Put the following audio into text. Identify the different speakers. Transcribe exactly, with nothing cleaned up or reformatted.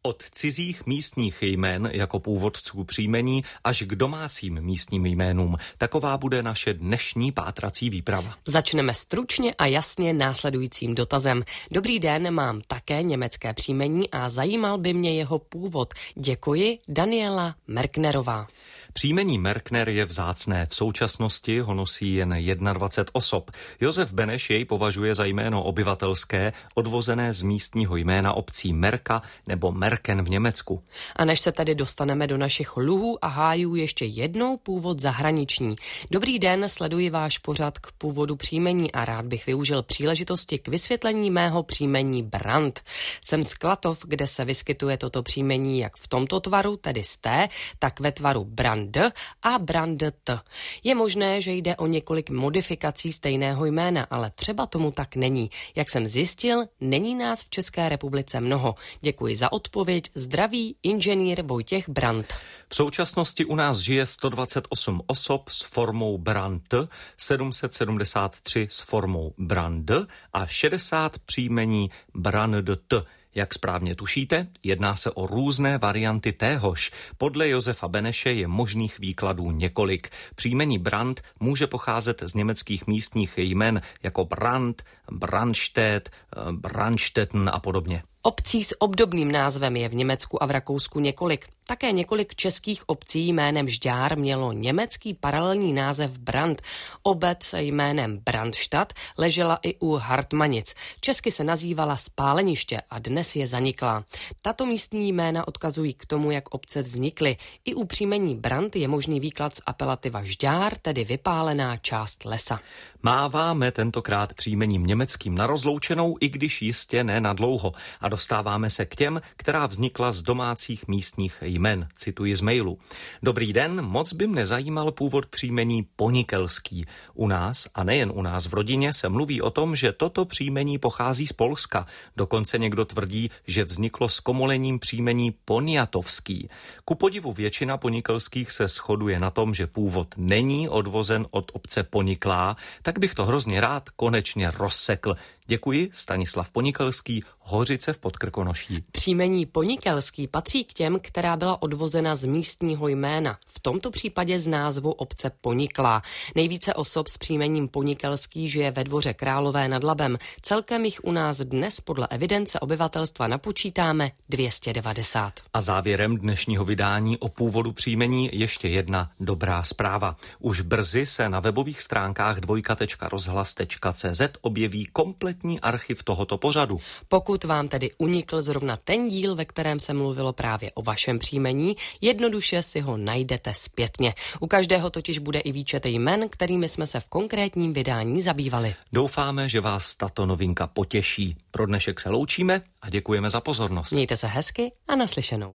Speaker 1: Od cizích místních jmén jako původců příjmení až k domácím místním jménům. Taková bude naše dnešní pátrací výprava.
Speaker 2: Začneme stručně a jasně následujícím dotazem. Dobrý den, mám také německé příjmení a zajímal by mě jeho původ. Děkuji, Daniela Merknerová.
Speaker 1: Příjmení Merkner je vzácné. V současnosti ho nosí jen dvacet jedna osob. Josef Beneš jej považuje za jméno obyvatelské, odvozené z místního jména obcí Merka nebo Merken v Německu.
Speaker 2: A než se tedy dostaneme do našich luhů a hájů, ještě jednou původ zahraniční. Dobrý den, sleduji váš pořad k původu příjmení a rád bych využil příležitosti k vysvětlení mého příjmení Brandt. Jsem z Klatov, kde se vyskytuje toto příjmení jak v tomto tvaru, tedy z T, tak ve tvaru Brand a Brandt. Je možné, že jde o několik modifikací stejného jména, ale třeba tomu tak není. Jak jsem zjistil, není nás v České republice mnoho. Děkuji za odpověď. Zdraví inženýr Vojtěch Brandt.
Speaker 1: V současnosti u nás žije sto dvacet osm osob s formou Brandt, sedm set sedmdesát tři s formou Brand a šedesát příjmení Brandt. Jak správně tušíte, jedná se o různé varianty téhož. Podle Josefa Beneše je možných výkladů několik. Příjmení Brandt může pocházet z německých místních jmen jako Brand, Brandstedt, Brandstetten a podobně.
Speaker 2: Obcí s obdobným názvem je v Německu a v Rakousku několik. Také několik českých obcí jménem Žďár mělo německý paralelní název Brand. Obec jménem Brandstadt ležela i u Hartmanic. Česky se nazývala Spáleniště a dnes je zaniklá. Tato místní jména odkazují k tomu, jak obce vznikly. I u příjmení Brand je možný výklad z apelativa Žďár, tedy vypálená část lesa.
Speaker 1: Máváme tentokrát příjmením německým na rozloučenou, i když jistě ne na dlouho. A dostáváme se k těm, která vznikla z domácích místních jmen. Cituji z mailu. Dobrý den, moc by mne zajímal původ příjmení Ponikelský. U nás, a nejen u nás v rodině, se mluví o tom, že toto příjmení pochází z Polska. Dokonce někdo tvrdí, že vzniklo s komolením příjmení Poniatovský. Ku podivu většina Ponikelských se shoduje na tom, že původ není odvozen od obce Poniklá, tak bych to hrozně rád konečně rozsekl. Děkuji, Stanislav Ponikelský, Hořice v Podkrkonoší.
Speaker 2: Příjmení Ponikelský patří k těm, která byla odvozena z místního jména. V tomto případě z názvu obce Poniklá. Nejvíce osob s příjmením Ponikelský žije ve Dvoře Králové nad Labem. Celkem jich u nás dnes podle evidence obyvatelstva napočítáme dvě stě devadesát.
Speaker 1: A závěrem dnešního vydání o původu příjmení ještě jedna dobrá zpráva. Už brzy se na webových stránkách dvojka tečka rozhlas tečka cé zet objeví kompletní archiv tohoto pořadu.
Speaker 2: Pokud vám tedy unikl zrovna ten díl, ve kterém se mluvilo právě o vašem příjmení, jednoduše si ho najdete zpětně. U každého totiž bude i výčet jmen, kterými jsme se v konkrétním vydání zabývali.
Speaker 1: Doufáme, že vás tato novinka potěší. Pro dnešek se loučíme a děkujeme za pozornost.
Speaker 2: Mějte se hezky a naslyšenou.